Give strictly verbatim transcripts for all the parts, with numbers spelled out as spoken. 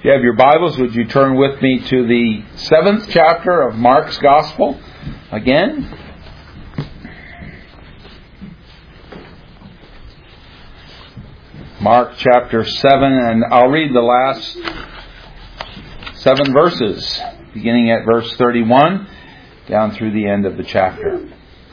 If you have your Bibles, would you turn with me to the seventh chapter of Mark's Gospel again? Mark chapter seven, and I'll read the last seven verses, beginning at verse thirty-one, down through the end of the chapter.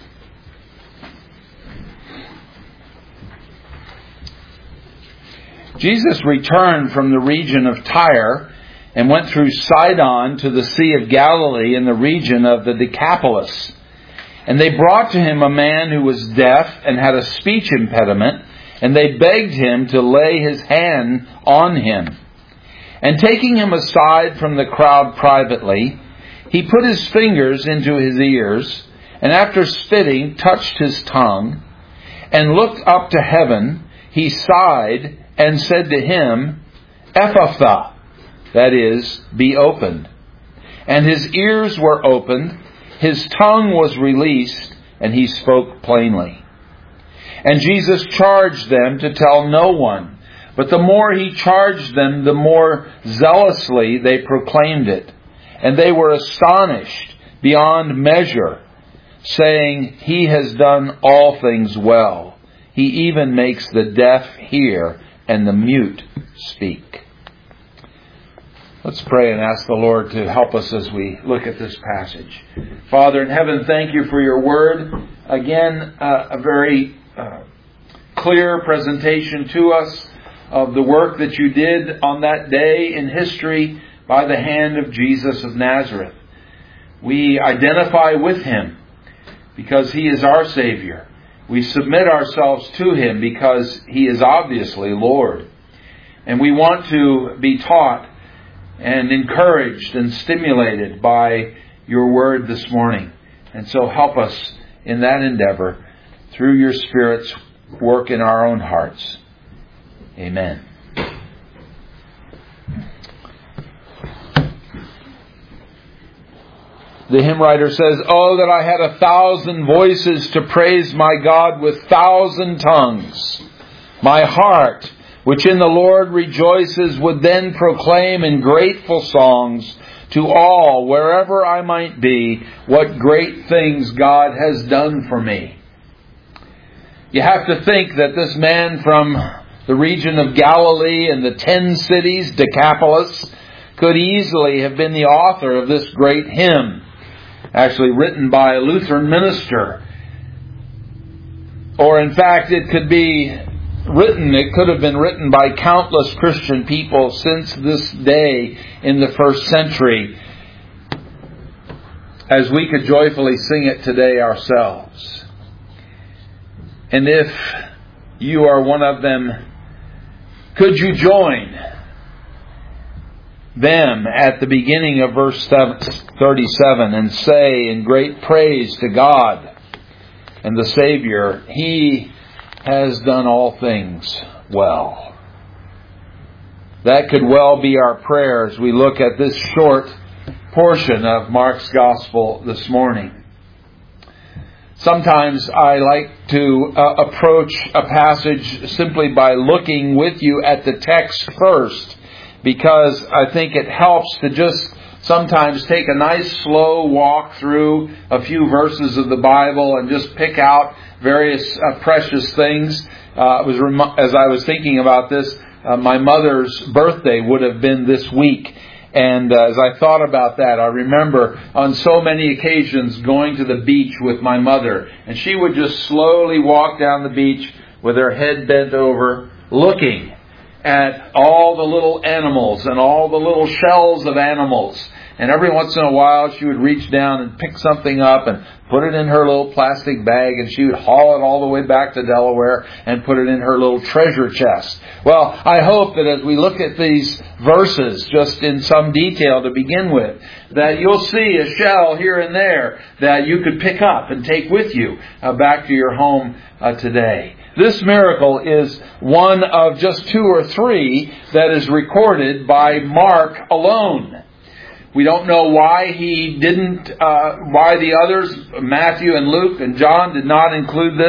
Jesus returned from the region of Tyre and went through Sidon to the Sea of Galilee in the region of the Decapolis. And they brought to him a man who was deaf and had a speech impediment, and they begged him to lay his hand on him. And taking him aside from the crowd privately, he put his fingers into his ears, and after spitting, touched his tongue, and looked up to heaven. He sighed and said to him, Ephphatha, that is, be opened. And his ears were opened, his tongue was released, and he spoke plainly. And Jesus charged them to tell no one, but the more he charged them, the more zealously they proclaimed it. And they were astonished beyond measure, saying, He has done all things well. He even makes the deaf hear and the mute speak. Let's pray and ask the Lord to help us as we look at this passage. Father in heaven, thank you for your word. Again, uh, a very uh, clear presentation to us of the work that you did on that day in history by the hand of Jesus of Nazareth. We identify with him because he is our Savior. We submit ourselves to him because he is obviously Lord. And we want to be taught and encouraged and stimulated by your word this morning. And so help us in that endeavor through your Spirit's work in our own hearts. Amen. The hymn writer says, Oh, that I had a thousand voices to praise my God with thousand tongues. My heart, which in the Lord rejoices, would then proclaim in grateful songs to all, wherever I might be, what great things God has done for me. You have to think that this man from the region of Galilee and the ten cities, Decapolis, could easily have been the author of this great hymn. Actually written by a Lutheran minister. Or in fact, it could be written, it could have been written by countless Christian people since this day in the first century, as we could joyfully sing it today ourselves. And if you are one of them, could you join them at the beginning of verse thirty-seven and say in great praise to God and the Savior, He has done all things well. That could well be our prayer as we look at this short portion of Mark's Gospel this morning. Sometimes I like to uh, approach a passage simply by looking with you at the text first, because I think it helps to just sometimes take a nice slow walk through a few verses of the Bible and just pick out various uh, precious things. Uh, it was rem- as I was thinking about this, uh, my mother's birthday would have been this week. And uh, as I thought about that, I remember on so many occasions going to the beach with my mother. And she would just slowly walk down the beach with her head bent over, looking at all the little animals and all the little shells of animals. And every once in a while she would reach down and pick something up and put it in her little plastic bag, and she would haul it all the way back to Delaware and put it in her little treasure chest. Well, I hope that as we look at these verses just in some detail to begin with, that you'll see a shell here and there that you could pick up and take with you uh, back to your home uh, today. This miracle is one of just two or three that is recorded by Mark alone. We don't know why he didn't, uh, why the others, Matthew and Luke and John, did not include this.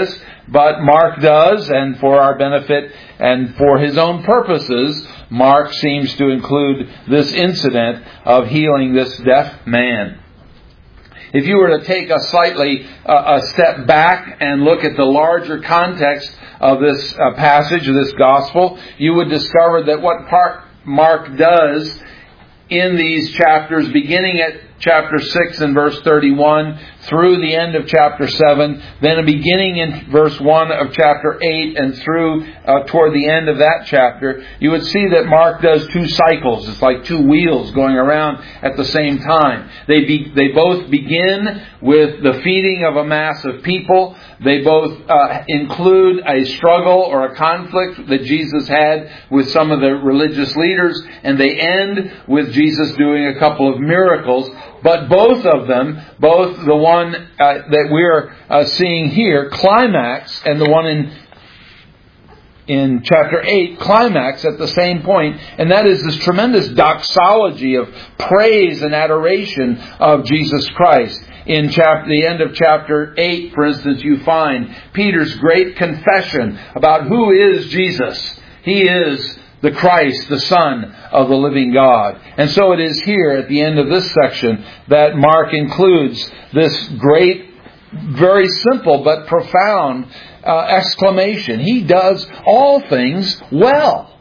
But Mark does, and for our benefit and for his own purposes, Mark seems to include this incident of healing this deaf man. If you were to take a slightly uh, a step back and look at the larger context of this uh, passage, of this gospel, you would discover that what Mark does in these chapters, beginning at chapter six and verse thirty-one through the end of chapter seven, then beginning in verse one of chapter eight and through uh, toward the end of that chapter, you would see that Mark does two cycles. It's like two wheels going around at the same time. They be, they both begin with the feeding of a mass of people. They both uh, include a struggle or a conflict that Jesus had with some of the religious leaders, and they end with Jesus doing a couple of miracles. But both of them, both the one uh, that we're uh, seeing here, climax, and the one in in chapter eight, climax at the same point, and that is this tremendous doxology of praise and adoration of Jesus Christ. In chapter, the end of chapter eight, for instance, you find Peter's great confession about who is Jesus. He is the Christ, the Son of the living God. And so it is here at the end of this section that Mark includes this great, very simple but profound uh, exclamation. He does all things well.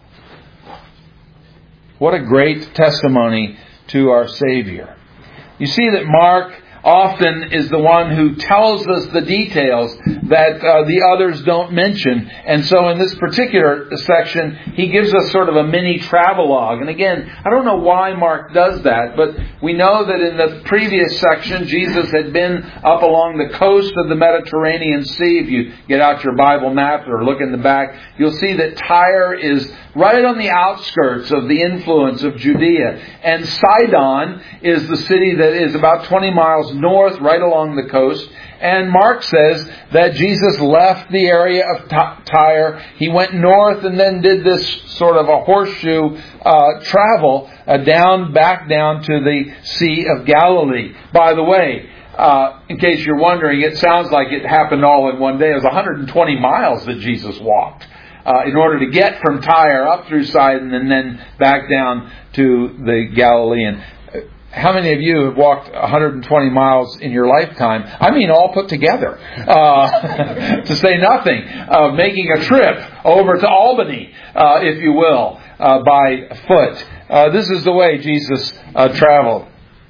What a great testimony to our Savior. You see that Mark often is the one who tells us the details that uh, the others don't mention. And so in this particular section, he gives us sort of a mini travelogue. And again, I don't know why Mark does that, but we know that in the previous section, Jesus had been up along the coast of the Mediterranean Sea. If you get out your Bible map or look in the back, you'll see that Tyre is right on the outskirts of the influence of Judea. And Sidon is the city that is about twenty miles north, right along the coast. And Mark says that Jesus left the area of Tyre. He went north and then did this sort of a horseshoe uh, travel uh, down, back down to the Sea of Galilee. By the way, uh, in case you're wondering, it sounds like it happened all in one day. It was one hundred twenty miles that Jesus walked Uh, in order to get from Tyre up through Sidon and then back down to the Galilean. How many of you have walked one hundred twenty miles in your lifetime? I mean, all put together. Uh, to say nothing of making a trip over to Albany, uh, if you will, uh, by foot. Uh, this is the way Jesus uh, traveled.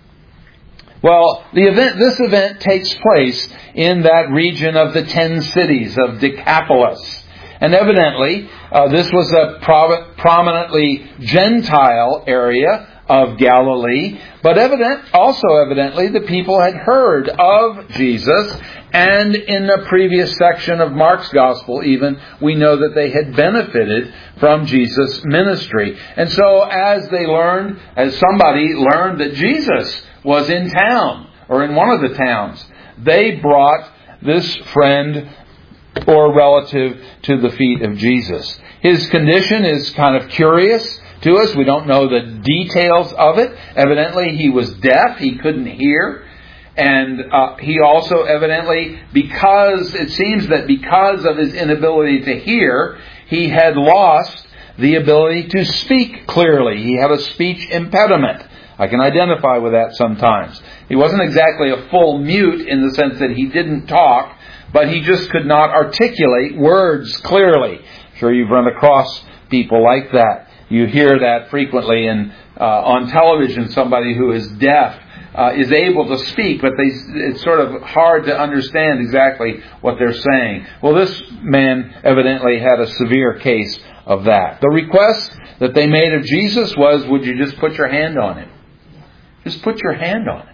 Well, the event, this event takes place in that region of the ten cities of Decapolis. And evidently, uh, this was a pro- prominently Gentile area of Galilee. But evident, also evidently, the people had heard of Jesus. And in the previous section of Mark's Gospel even, we know that they had benefited from Jesus' ministry. And so as they learned, as somebody learned that Jesus was in town, or in one of the towns, they brought this friend or relative to the feet of Jesus. His condition is kind of curious to us. We don't know the details of it. Evidently, he was deaf. He couldn't hear. And uh, he also evidently, because it seems that because of his inability to hear, he had lost the ability to speak clearly. He had a speech impediment. I can identify with that sometimes. He wasn't exactly a full mute in the sense that he didn't talk, but he just could not articulate words clearly. I'm sure you've run across people like that. You hear that frequently in uh, on television. Somebody who is deaf uh, is able to speak, but they, it's sort of hard to understand exactly what they're saying. Well, this man evidently had a severe case of that. The request that they made of Jesus was, would you just put your hand on him? Just put your hand on him.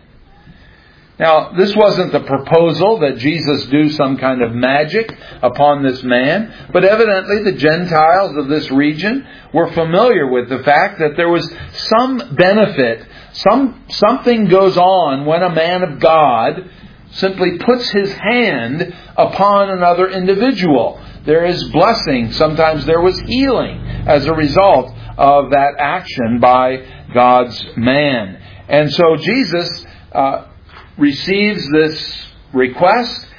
Now, this wasn't the proposal that Jesus do some kind of magic upon this man, but evidently the Gentiles of this region were familiar with the fact that there was some benefit, some something goes on when a man of God simply puts his hand upon another individual. There is blessing. Sometimes there was healing as a result of that action by God's man. And so Jesus Uh, receives this request,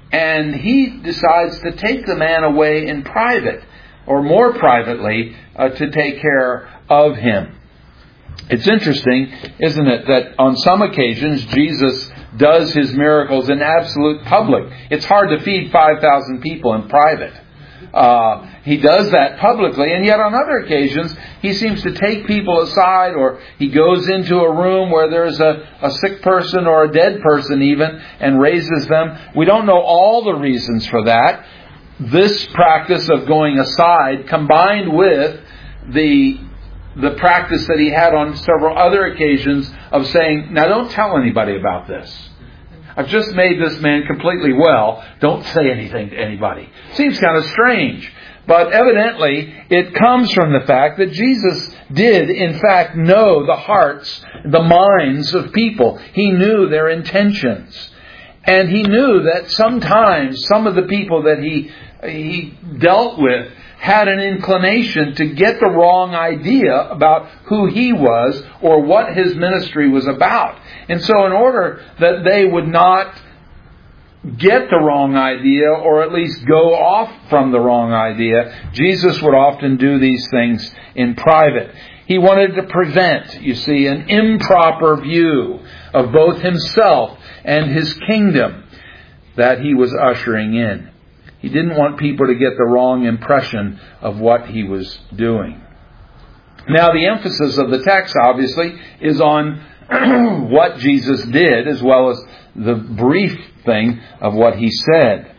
and he decides to take the man away in private, or more privately, uh, to take care of him. It's interesting, isn't it, that on some occasions Jesus does his miracles in absolute public. It's hard to feed five thousand people in private. Uh, he does that publicly, and yet on other occasions he seems to take people aside, or he goes into a room where there's a, a sick person or a dead person even, and raises them. We don't know all the reasons for that. This practice of going aside, combined with the the practice that he had on several other occasions of saying, now don't tell anybody about this. I've just made this man completely well. Don't say anything to anybody. Seems kind of strange. But evidently, it comes from the fact that Jesus did, in fact, know the hearts, the minds of people. He knew their intentions. And he knew that sometimes some of the people that he, he dealt with had an inclination to get the wrong idea about who he was or what his ministry was about. And so in order that they would not get the wrong idea, or at least go off from the wrong idea, Jesus would often do these things in private. He wanted to prevent, you see, an improper view of both himself and his kingdom that he was ushering in. He didn't want people to get the wrong impression of what he was doing. Now, the emphasis of the text, obviously, is on what Jesus did, as well as the brief thing of what he said.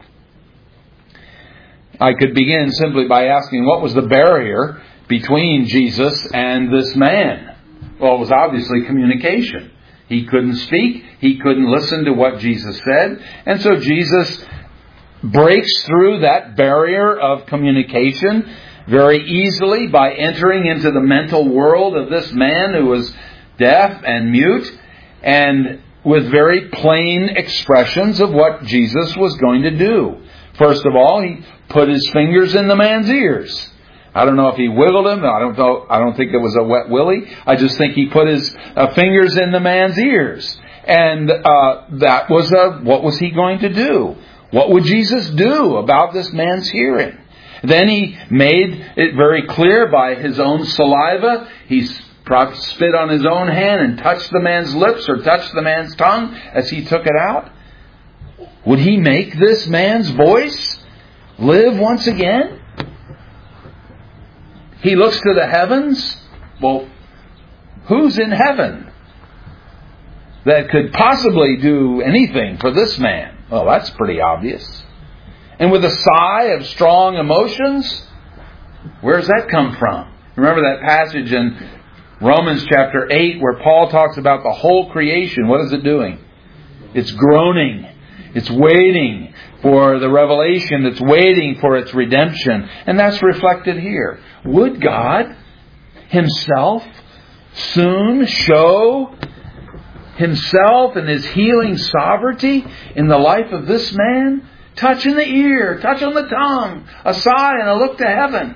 I could begin simply by asking, what was the barrier between Jesus and this man? Well, it was obviously communication. He couldn't speak. He couldn't listen to what Jesus said. And so Jesus breaks through that barrier of communication very easily by entering into the mental world of this man who was deaf and mute, and with very plain expressions of what Jesus was going to do. First of all, he put his fingers in the man's ears. I don't know if he wiggled him. I don't know. I don't think it was a wet willy. I just think he put his uh, fingers in the man's ears. And uh, that was a, what was he going to do? What would Jesus do about this man's hearing? Then he made it very clear by his own saliva. He spit on his own hand and touched the man's lips or touched the man's tongue as he took it out. Would he make this man's voice live once again? He looks to the heavens. Well, who's in heaven that could possibly do anything for this man? Well, that's pretty obvious. And with a sigh of strong emotions, where does that come from? Remember that passage in Romans chapter eight where Paul talks about the whole creation. What is it doing? It's groaning. It's waiting for the revelation. It's waiting for its redemption. And that's reflected here. Would God Himself soon show Himself and His healing sovereignty in the life of this man? Touch in the ear, touch on the tongue, a sigh and a look to heaven.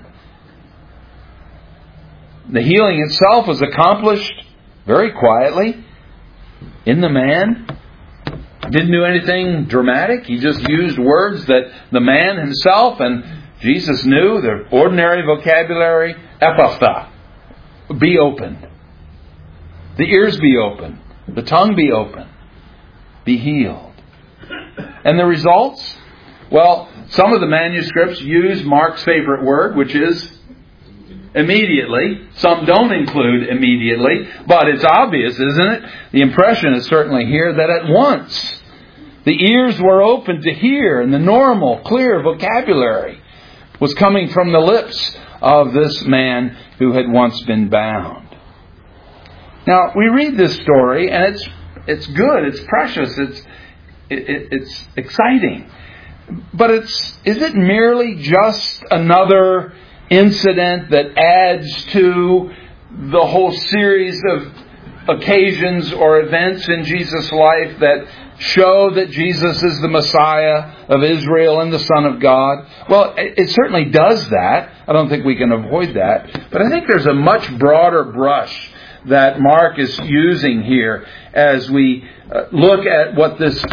The healing itself was accomplished very quietly in the man. Didn't do anything dramatic. He just used words that the man himself and Jesus knew, the ordinary vocabulary, ephphatha, be opened. The ears be open. The tongue be open. Be healed. And the results? Well, some of the manuscripts use Mark's favorite word, which is immediately. Some don't include immediately, but it's obvious, isn't it? The impression is certainly here that at once the ears were open to hear, and the normal, clear vocabulary was coming from the lips of this man who had once been bound. Now, we read this story, and it's it's good, it's precious, it's it, it, it's exciting. But it's is it merely just another incident that adds to the whole series of occasions or events in Jesus' life that show that Jesus is the Messiah of Israel and the Son of God? Well, it, it certainly does that. I don't think we can avoid that. But I think there's a much broader brush that Mark is using here as we uh, look at what this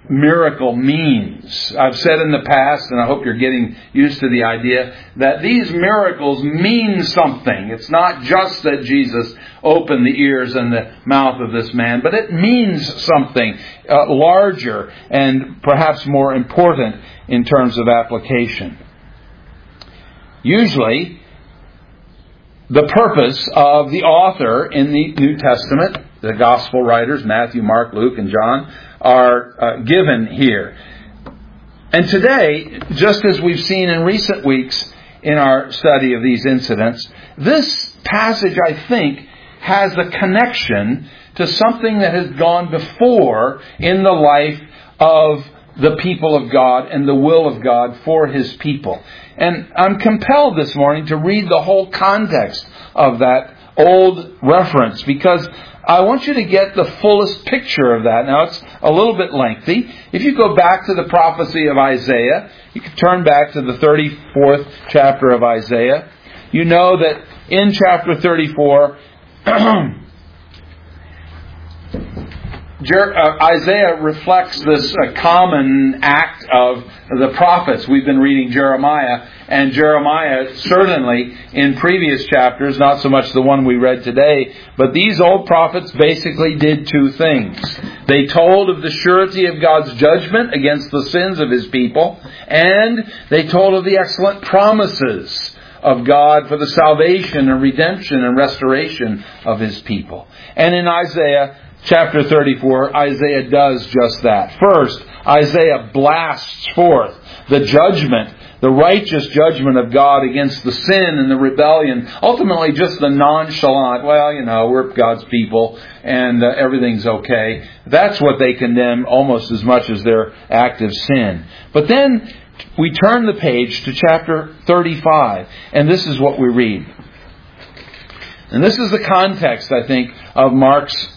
miracle means. I've said in the past, and I hope you're getting used to the idea, that these miracles mean something. It's not just that Jesus opened the ears and the mouth of this man, but it means something uh, larger and perhaps more important in terms of application. Usually, the purpose of the author in the New Testament, the Gospel writers, Matthew, Mark, Luke, and John, are uh, given here. And today, just as we've seen in recent weeks in our study of these incidents, this passage, I think, has a connection to something that has gone before in the life of the people of God and the will of God for His people. And I'm compelled this morning to read the whole context of that old reference, because I want you to get the fullest picture of that. Now, it's a little bit lengthy. If you go back to the prophecy of Isaiah, you can turn back to the thirty-fourth chapter of Isaiah. You know that in chapter thirty-four, Isaiah reflects this uh, common act of the prophets. We've been reading Jeremiah, and Jeremiah certainly in previous chapters, not so much the one we read today, but these old prophets basically did two things. They told of the surety of God's judgment against the sins of His people, and they told of the excellent promises of God for the salvation and redemption and restoration of His people. And in Isaiah chapter thirty-four, Isaiah does just that. First, Isaiah blasts forth the judgment, the righteous judgment of God against the sin and the rebellion. Ultimately, just the nonchalant, well, you know, we're God's people and uh, everything's okay. That's what they condemn almost as much as their active sin. But then we turn the page to chapter thirty-five, and this is what we read. And this is the context, I think, of Mark's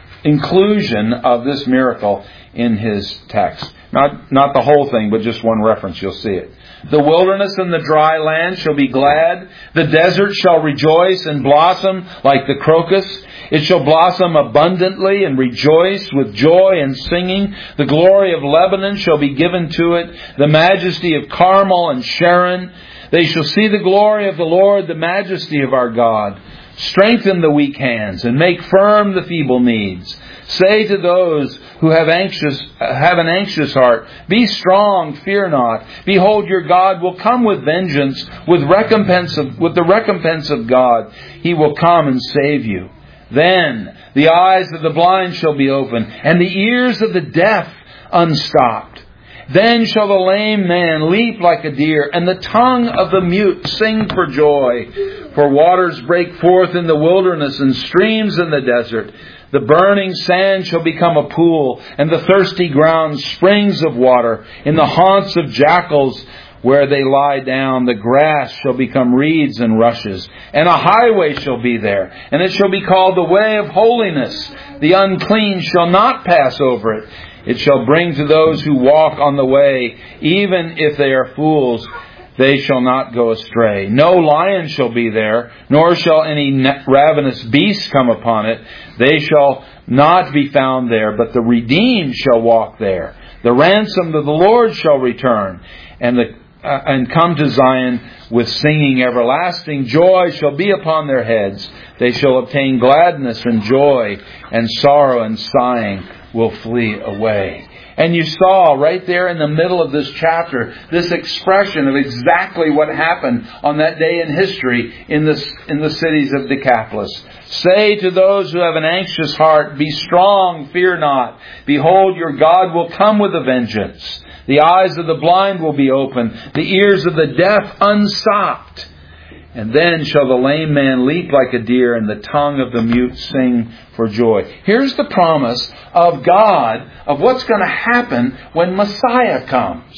inclusion of this miracle in his text. Not, not the whole thing, but just one reference, you'll see it. The wilderness and the dry land shall be glad. The desert shall rejoice and blossom like the crocus. It shall blossom abundantly and rejoice with joy and singing. The glory of Lebanon shall be given to it, the majesty of Carmel and Sharon. They shall see the glory of the Lord, the majesty of our God. Strengthen the weak hands and make firm the feeble knees. Say to those who have anxious, have an anxious heart, be strong, fear not. Behold, your God will come with vengeance, with recompense of, with the recompense of God. He will come and save you. Then the eyes of the blind shall be opened, and the ears of the deaf unstopped. Then shall the lame man leap like a deer, and the tongue of the mute sing for joy. For waters break forth in the wilderness, and streams in the desert. The burning sand shall become a pool, and the thirsty ground springs of water. In the haunts of jackals where they lie down, the grass shall become reeds and rushes. And a highway shall be there, and it shall be called the way of holiness. The unclean shall not pass over it. It shall bring to those who walk on the way, even if they are fools, they shall not go astray. No lion shall be there, nor shall any ravenous beast come upon it. They shall not be found there, but the redeemed shall walk there. The ransomed of the Lord shall return, and the uh, and come to Zion with singing everlasting. Joy shall be upon their heads. They shall obtain gladness and joy, and sorrow and sighing will flee away. And you saw right there in the middle of this chapter this expression of exactly what happened on that day in history in the, in the cities of Decapolis. Say to those who have an anxious heart, be strong, fear not. Behold, your God will come with a vengeance. The eyes of the blind will be opened, the ears of the deaf unstopped. And then shall the lame man leap like a deer, and the tongue of the mute sing for joy. Here's the promise of God of what's going to happen when Messiah comes.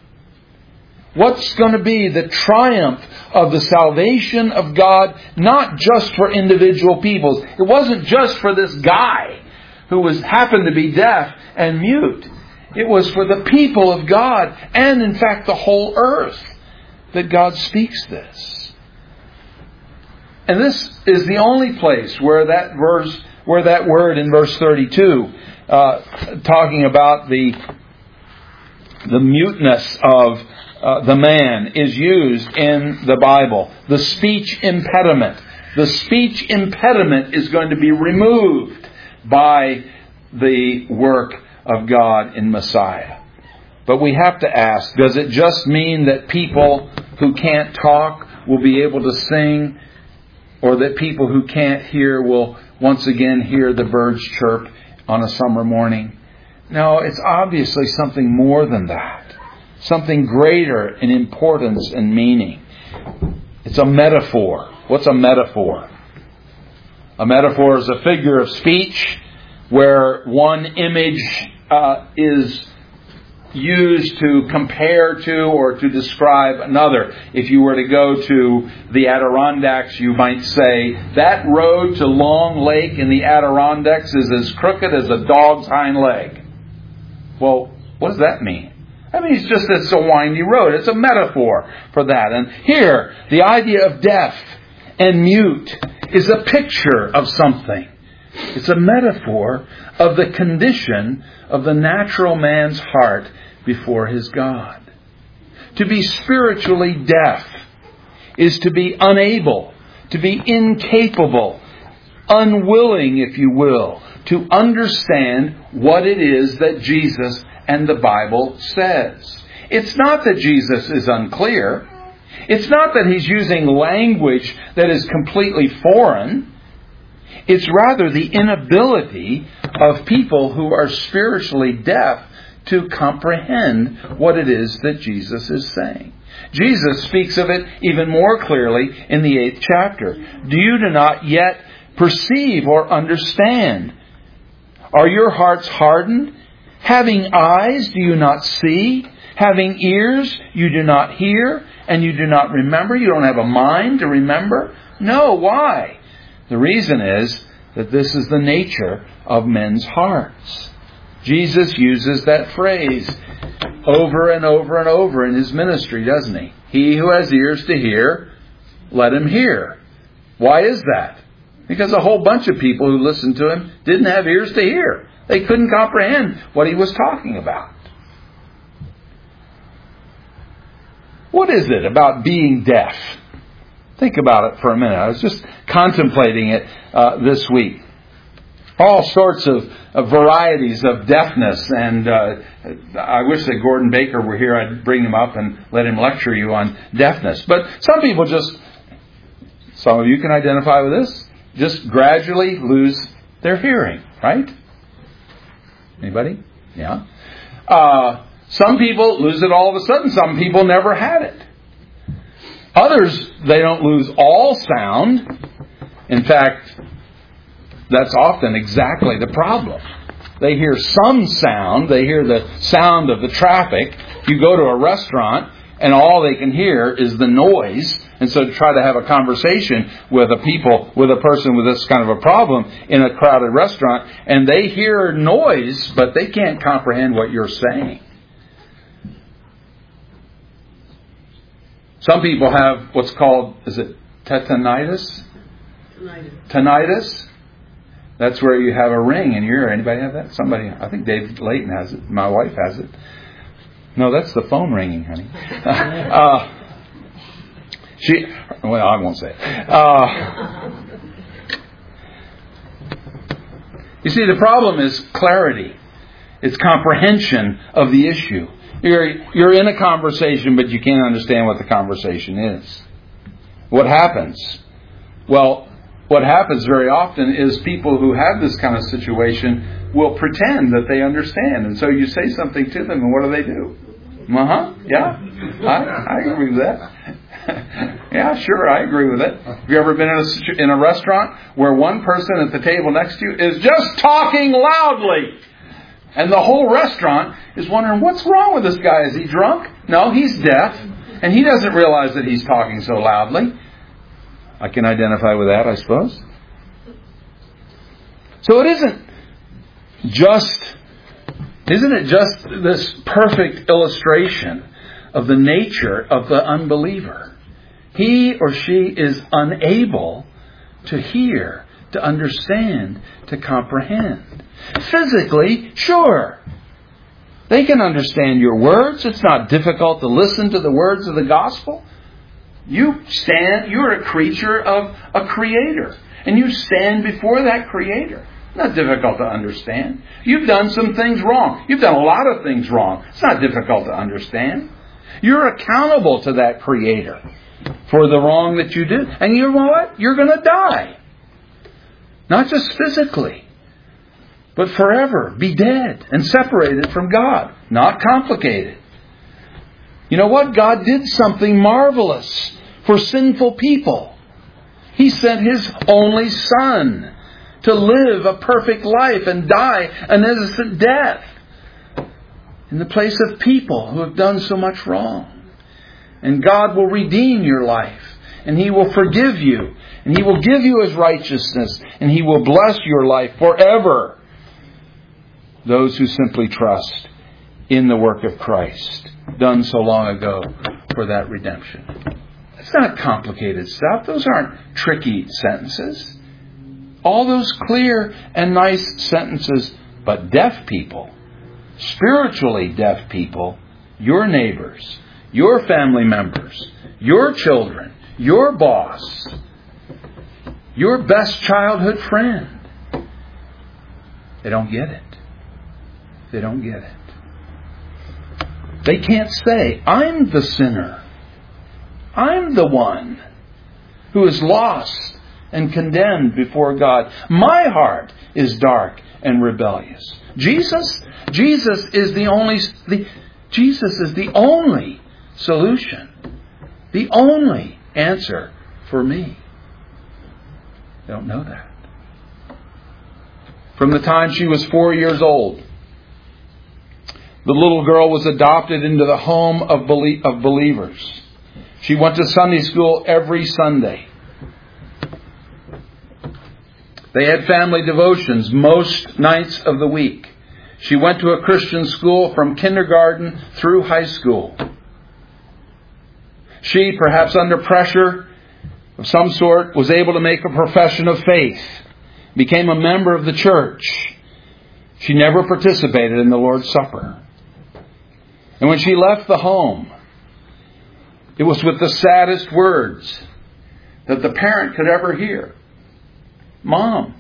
What's going to be the triumph of the salvation of God, not just for individual peoples. It wasn't just for this guy who was happened to be deaf and mute. It was for the people of God, and in fact the whole earth, that God speaks this. And this is the only place where that verse, where that word in verse thirty-two, uh, talking about the the muteness of uh, the man is used in the Bible. The speech impediment. The speech impediment is going to be removed by the work of God in Messiah. But we have to ask, does it just mean that people who can't talk will be able to sing, or that people who can't hear will once again hear the birds chirp on a summer morning? No, it's obviously something more than that. Something greater in importance and meaning. It's a metaphor. What's a metaphor? A metaphor is a figure of speech where one image uh, is used to compare to or to describe another. If you were to go to the Adirondacks, you might say, that road to Long Lake in the Adirondacks is as crooked as a dog's hind leg. Well, what does that mean? That means just that it's a windy road. It's a metaphor for that. And here, the idea of deaf and mute is a picture of something. It's a metaphor of the condition of the natural man's heart before his God. To be spiritually deaf is to be unable, to be incapable, unwilling, if you will, to understand what it is that Jesus and the Bible says. It's not that Jesus is unclear. It's not that He's using language that is completely foreign. It's rather the inability of people who are spiritually deaf to comprehend what it is that Jesus is saying. Jesus speaks of it even more clearly in the eighth chapter. Do you do not yet perceive or understand? Are your hearts hardened? Having eyes, do you not see? Having ears, you do not hear, and you do not remember? You don't have a mind to remember? No, why? The reason is that this is the nature of men's hearts. Jesus uses that phrase over and over and over in His ministry, doesn't He? He who has ears to hear, let him hear. Why is that? Because a whole bunch of people who listened to Him didn't have ears to hear. They couldn't comprehend what He was talking about. What is it about being deaf? Think about it for a minute. I was just contemplating it uh, this week. All sorts of, of varieties of deafness, and uh, I wish that Gordon Baker were here. I'd bring him up and let him lecture you on deafness. But some people just, some of you can identify with this, just gradually lose their hearing, right? Anybody? Yeah. Uh, some people lose it all of a sudden. Some people never had it. Others, they don't lose all sound. In fact, that's often exactly the problem. They hear some sound. They hear the sound of the traffic. You go to a restaurant and all they can hear is the noise. And so to try to have a conversation with a people, with a person with this kind of a problem in a crowded restaurant, and they hear noise, but they can't comprehend what you're saying. Some people have what's called, is it tetanitis? Tinnitus. Tinnitus. That's where you have a ring in your ear. Anybody have that? Somebody, I think Dave Layton has it. My wife has it. No, that's the phone ringing, honey. uh, she, well, I won't say it. Uh, you see, the problem is clarity. It's comprehension of the issue. You're, you're in a conversation, but you can't understand what the conversation is. What happens? Well, what happens very often is people who have this kind of situation will pretend that they understand. And so you say something to them, and what do they do? Uh-huh, yeah, I, I agree with that. Yeah, sure, I agree with it. Have you ever been in a, in a restaurant where one person at the table next to you is just talking loudly? And the whole restaurant is wondering, what's wrong with this guy? Is he drunk? No, he's deaf. And he doesn't realize that he's talking so loudly. I can identify with that, I suppose. So it isn't just, isn't it just this perfect illustration of the nature of the unbeliever? He or she is unable to hear, to understand, to comprehend. Physically, sure. They can understand your words. It's not difficult to listen to the words of the gospel. You stand, you're a creature of a creator. And you stand before that creator. It's not difficult to understand. You've done some things wrong. You've done a lot of things wrong. It's not difficult to understand. You're accountable to that creator for the wrong that you did. And you know what? You're going to die. Not just physically, but forever. Be dead and separated from God. Not complicated. You know what? God did something marvelous for sinful people. He sent His only Son to live a perfect life and die an innocent death in the place of people who have done so much wrong. And God will redeem your life, and He will forgive you, and He will give you His righteousness, and He will bless your life forever. Those who simply trust in the work of Christ, done so long ago for that redemption. It's not complicated stuff. Those aren't tricky sentences. All those clear and nice sentences. But deaf people, spiritually deaf people, your neighbors, your family members, your children, your boss, your best childhood friend, they don't get it. They don't get it. They can't say, I'm the sinner. I'm the one who is lost and condemned before God. My heart is dark and rebellious. Jesus, Jesus is the only, the, Jesus is the only solution, the only answer for me. They don't know that. From the time she was four years old, the little girl was adopted into the home of belie- of believers. She went to Sunday school every Sunday. They had family devotions most nights of the week. She went to a Christian school from kindergarten through high school. She, perhaps under pressure of some sort, was able to make a profession of faith, became a member of the church. She never participated in the Lord's Supper. And when she left the home, it was with the saddest words that the parent could ever hear. Mom,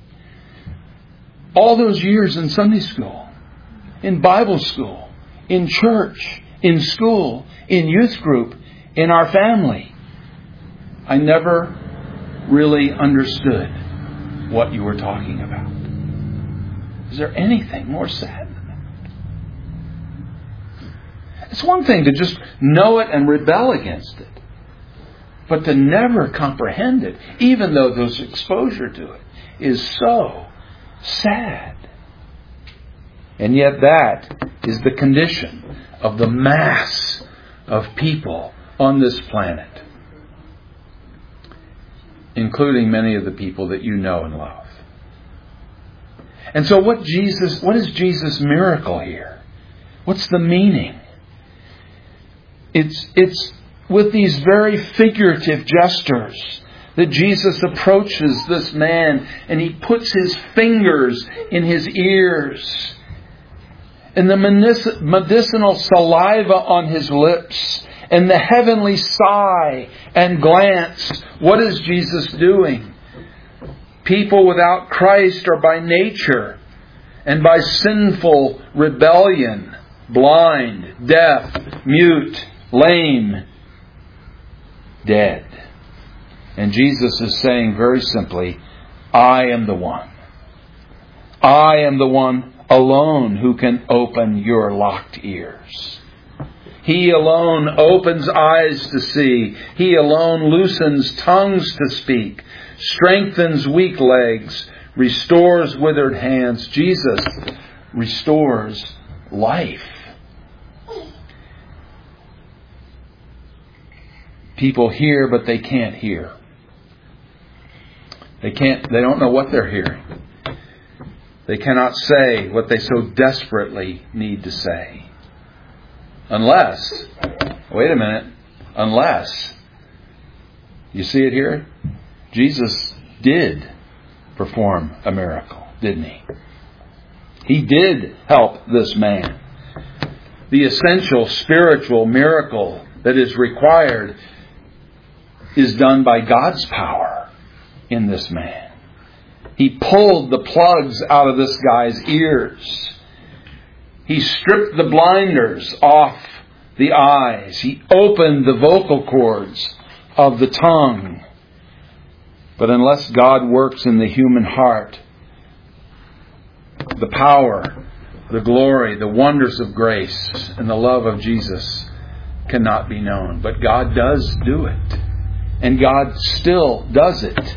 all those years in Sunday school, in Bible school, in church, in school, in youth group, in our family, I never really understood what you were talking about. Is there anything more sad than that? It's one thing to just know it and rebel against it, but to never comprehend it, even though there's exposure to it, is so sad. And yet that is the condition of the mass of people on this planet, including many of the people that you know and love. And so what Jesus, what is Jesus' miracle here? What's the meaning? It's, it's with these very figurative gestures that Jesus approaches this man and He puts His fingers in his ears and the medicinal saliva on His lips and the heavenly sigh and glance. What is Jesus doing? People without Christ are by nature and by sinful rebellion blind, deaf, mute, lame, dead. And Jesus is saying very simply, I am the one. I am the one alone who can open your locked ears. He alone opens eyes to see. He alone loosens tongues to speak, strengthens weak legs, restores withered hands. Jesus restores life. People hear, but they can't hear. They can't, they don't know what they're hearing. They cannot say what they so desperately need to say. Unless, wait a minute, unless, you see it here? Jesus did perform a miracle, didn't He? He did help this man the essential spiritual miracle that is required is done by God's power in this man. He pulled the plugs out of this guy's ears. He stripped the blinders off the eyes. He opened the vocal cords of the tongue. But unless God works in the human heart, the power, the glory, the wonders of grace, and the love of Jesus cannot be known. But God does do it. And God still does it.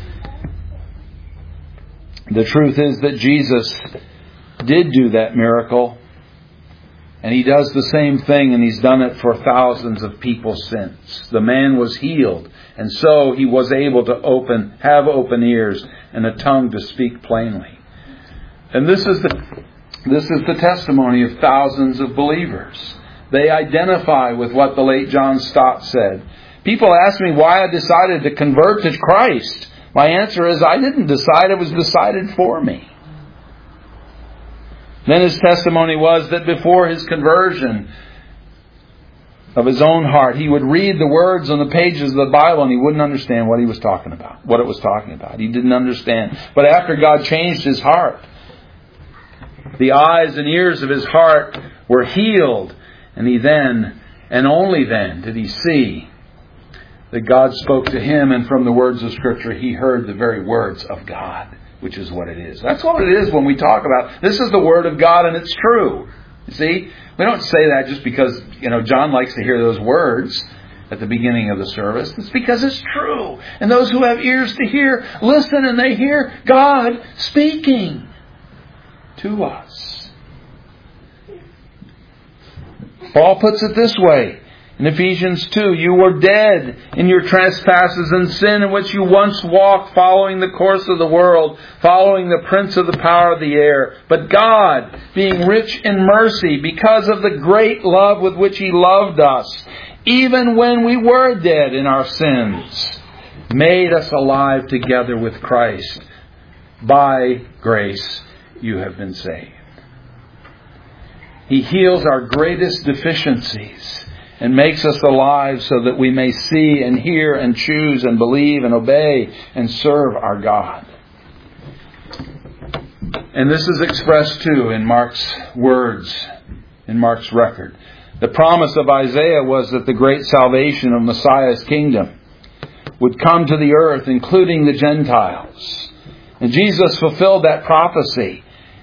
The truth is that Jesus did do that miracle. And He does the same thing, and He's done it for thousands of people since. The man was healed, and so he was able to open, have open ears and a tongue to speak plainly. And this is the this is the testimony of thousands of believers. They identify with what the late John Stott said. People ask me why I decided to convert to Christ. My answer is I didn't decide; it was decided for me. Then his testimony was that before his conversion of his own heart, he would read the words on the pages of the Bible and he wouldn't understand what he was talking about, what it was talking about. He didn't understand. But after God changed his heart, the eyes and ears of his heart were healed, and he then, and only then, did he see that God spoke to him, and from the words of Scripture he heard the very words of God. Which is what it is. That's what it is when we talk about, this is the Word of God and it's true. You see? We don't say that just because, you know, John likes to hear those words at the beginning of the service. It's because it's true. And those who have ears to hear, listen, and they hear God speaking to us. Paul puts it this way. In Ephesians two, you were dead in your trespasses and sin in which you once walked, following the course of the world, following the prince of the power of the air. But God, being rich in mercy, because of the great love with which He loved us, even when we were dead in our sins, made us alive together with Christ. By grace you have been saved. He heals our greatest deficiencies and makes us alive so that we may see and hear and choose and believe and obey and serve our God. And this is expressed too in Mark's words, in Mark's record. The promise of Isaiah was that the great salvation of Messiah's kingdom would come to the earth, including the Gentiles. And Jesus fulfilled that prophecy.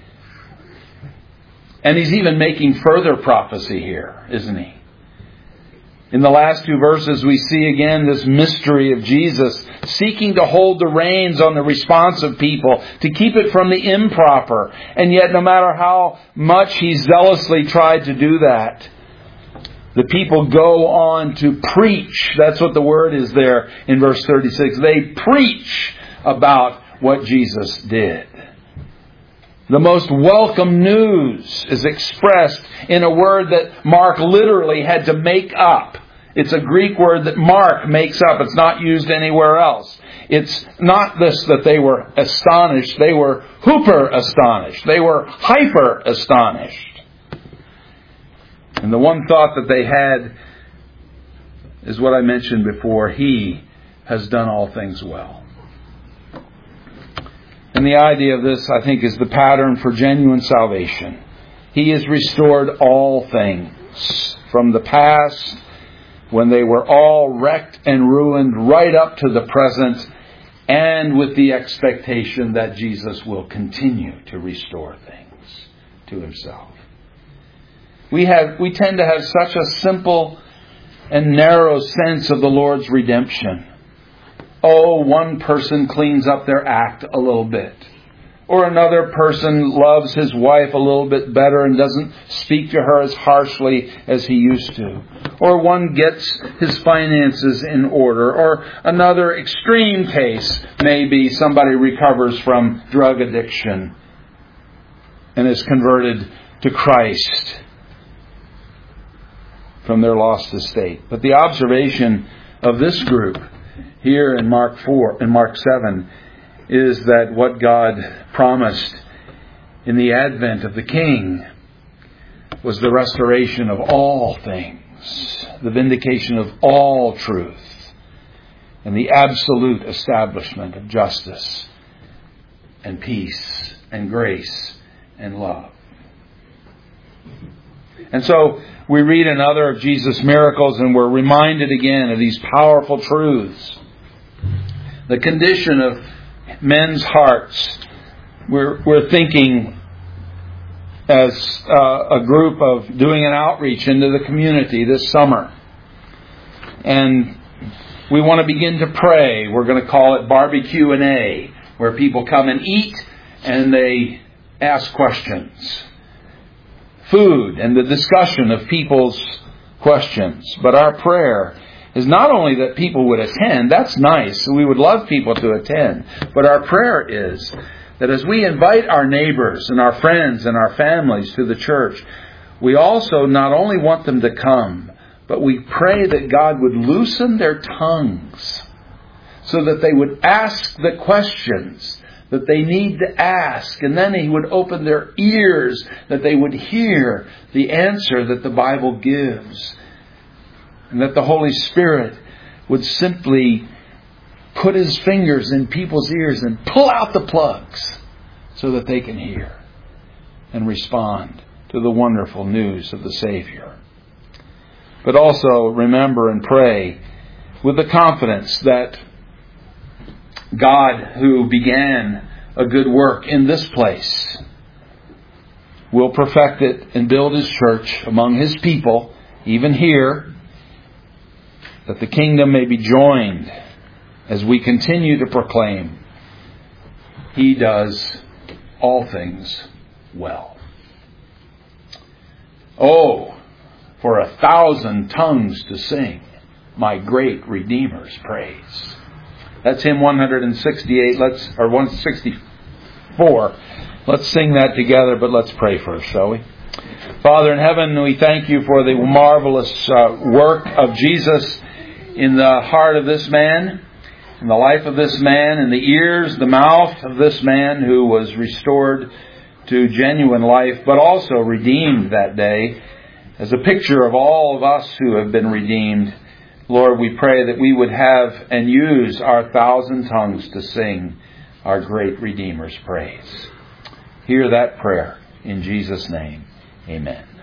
And He's even making further prophecy here, isn't He? In the last two verses, we see again this mystery of Jesus seeking to hold the reins on the response of people, to keep it from the improper. And yet, no matter how much He zealously tried to do that, the people go on to preach. That's what the word is there in verse thirty-six. They preach about what Jesus did. The most welcome news is expressed in a word that Mark literally had to make up. It's a Greek word that Mark makes up. It's not used anywhere else. It's not this that they were astonished. They were hooper astonished. They were hyper astonished. And the one thought that they had is what I mentioned before. He has done all things well. And the idea of this, I think, is the pattern for genuine salvation. He has restored all things from the past, when they were all wrecked and ruined, right up to the present, and with the expectation that Jesus will continue to restore things to Himself. We have, we tend to have such a simple and narrow sense of the Lord's redemption. Oh, one person cleans up their act a little bit. Or another person loves his wife a little bit better and doesn't speak to her as harshly as he used to. Or one gets his finances in order. Or another extreme case may be somebody recovers from drug addiction and is converted to Christ from their lost estate. But the observation of this group here in Mark four, in Mark seven, is that what God promised in the advent of the King was the restoration of all things, the vindication of all truth, and the absolute establishment of justice and peace and grace and love. And so we read another of Jesus' miracles, and we're reminded again of these powerful truths. The condition of men's hearts. We're, we're thinking as uh, a group of doing an outreach into the community this summer. And we want to begin to pray. We're going to call it Barbecue and A, where people come and eat and they ask questions. Food and the discussion of people's questions. But our prayer is not only that people would attend. That's nice. We would love people to attend. But our prayer is that as we invite our neighbors and our friends and our families to the church, we also not only want them to come, but we pray that God would loosen their tongues so that they would ask the questions that they need to ask. And then He would open their ears that they would hear the answer that the Bible gives. And that the Holy Spirit would simply put His fingers in people's ears and pull out the plugs so that they can hear and respond to the wonderful news of the Savior. But also remember and pray with the confidence that God, who began a good work in this place, will perfect it and build His church among His people, even here, that the kingdom may be joined as we continue to proclaim, He does all things well. Oh, for a thousand tongues to sing my great Redeemer's praise. That's hymn one sixty-eight, let's or one sixty-four. Let's sing that together, but let's pray first, shall we? Father in heaven, we thank You for the marvelous uh, work of Jesus in the heart of this man, in the life of this man, in the ears, the mouth of this man who was restored to genuine life, but also redeemed that day as a picture of all of us who have been redeemed. Lord, we pray that we would have and use our thousand tongues to sing our great Redeemer's praise. Hear that prayer in Jesus' name. Amen.